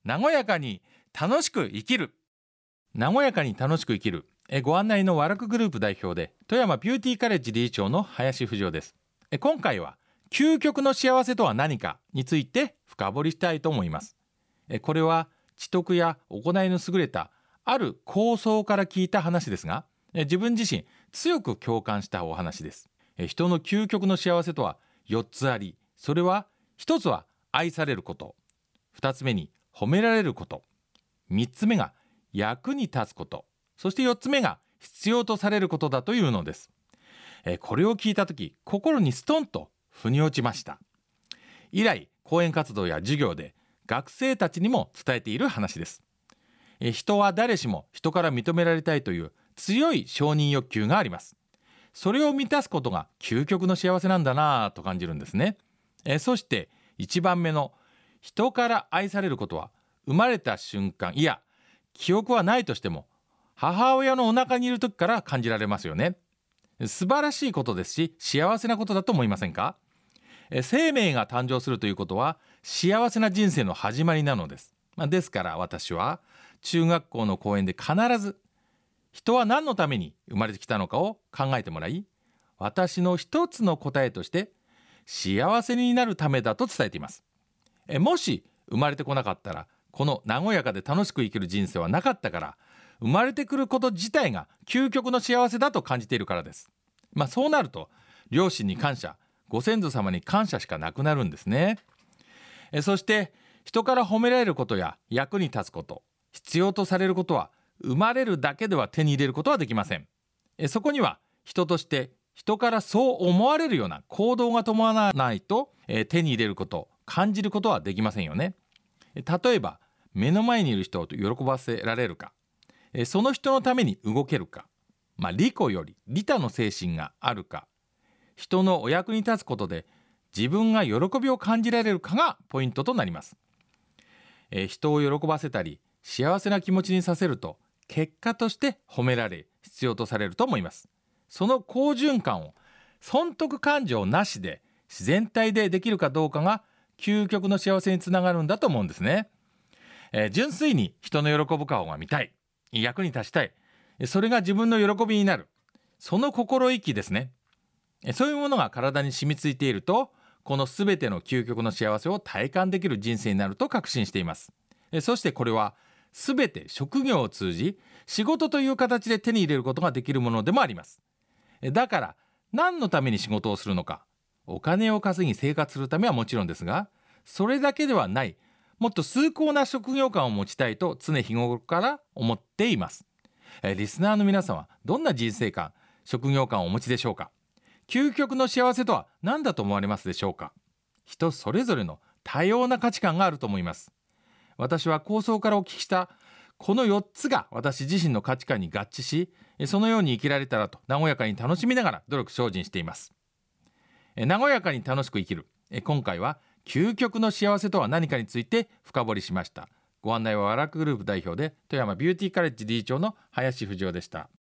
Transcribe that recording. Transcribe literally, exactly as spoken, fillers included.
和やかに楽しく生きる。和やかに楽しく生きる。えご案内の和楽グループ代表で富山ビューティーカレッジ理事長の林富士夫です。え今回は究極の幸せとは何かについて深掘りしたいと思います。えこれは知徳や行いの優れたある構想から聞いた話ですが、え自分自身強く共感したお話です。え人の究極の幸せとはよっつあり、それはひとつは愛されること、ふたつめに褒められること、みっつめが役に立つこと、そしてよっつめが必要とされることだというのです。えこれを聞いたとき、心にストンと腑に落ちました。以来、講演活動や授業で学生たちにも伝えている話です。え人は誰しも人から認められたいという強い承認欲求があります。それを満たすことが究極の幸せなんだなぁと感じるんですね。えそしていちばんめの人から愛されることは、生まれた瞬間、いや記憶はないとしても母親のお腹にいる時から感じられますよね。素晴らしいことですし、幸せなことだと思いませんか？え生命が誕生するということは幸せな人生の始まりなのです。まあ、ですから私は中学校の講演で必ず人は何のために生まれてきたのかを考えてもらい、私の一つの答えとして幸せになるためだと伝えています。えもし生まれてこなかったら、この和やかで楽しく生きる人生はなかったから、生まれてくること自体が究極の幸せだと感じているからです。まあそうなると両親に感謝、ご先祖様に感謝しかなくなるんですね。えそして人から褒められることや役に立つこと、必要とされることは生まれるだけでは手に入れることはできません。えそこには人として人からそう思われるような行動が伴わないと、え手に入れること、感じることはできませんよね。え例えば目の前にいる人を喜ばせられるか、えその人のために動けるか、まあ、利己より利他の精神があるか、人のお役に立つことで自分が喜びを感じられるかがポイントとなります。えー、人を喜ばせたり幸せな気持ちにさせると、結果として褒められ必要とされると思います。その好循環を損得感情なしで自然体でできるかどうかが究極の幸せにつながるんだと思うんですね。えー、純粋に人の喜ぶ顔が見たい、役に立ちたい、それが自分の喜びになる、その心意気ですね。そういうものが体に染みついていると、このすべての究極の幸せを体感できる人生になると確信しています。そしてこれはすべて職業を通じ仕事という形で手に入れることができるものでもあります。だから何のために仕事をするのか、お金を稼ぎ生活するためはもちろんですが、それだけではない、もっと崇高な職業観を持ちたいと常日頃から思っています。リスナーの皆さんはどんな人生観、職業観をお持ちでしょうか？究極の幸せとは何だと思われますでしょうか？人それぞれの多様な価値観があると思います。私は構想からお聞きしたこのよっつが私自身の価値観に合致し、そのように生きられたらと和やかに楽しみながら努力精進しています。和やかに楽しく生きる、今回は究極の幸せとは何かについて深掘りしました。ご案内は和楽グループ代表で富山ビューティーカレッジ理事長の林富士夫でした。